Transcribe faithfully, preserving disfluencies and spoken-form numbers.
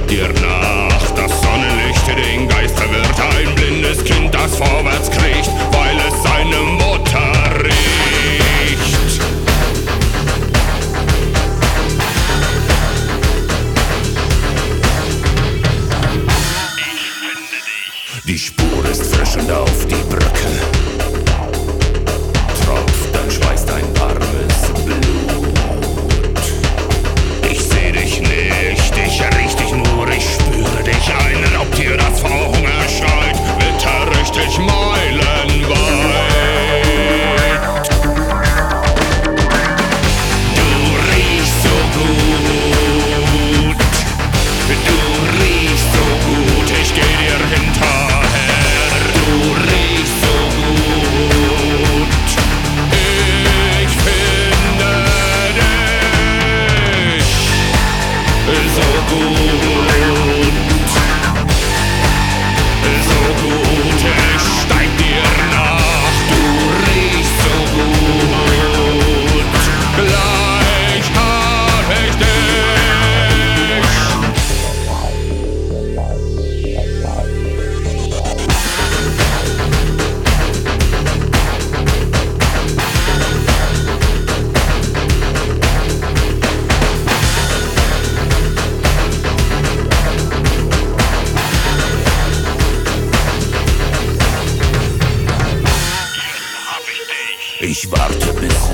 dir nach. Das Sonnenlicht den Geist verwirrt, ein blindes Kind, das vorwärts kriecht, weil es seine Mutter riecht. Die Spur ist frisch und auf die Brücke tropft, dann schweißt ein warmes Blut. Ich seh dich nicht, ich riech dich nur, ich spüre dich. Ein Raubtier, das vor Hunger schreit, witter richtig meilenweit. Du riechst so gut, du riechst so gut, ich geh dir hinter. Ich warte bis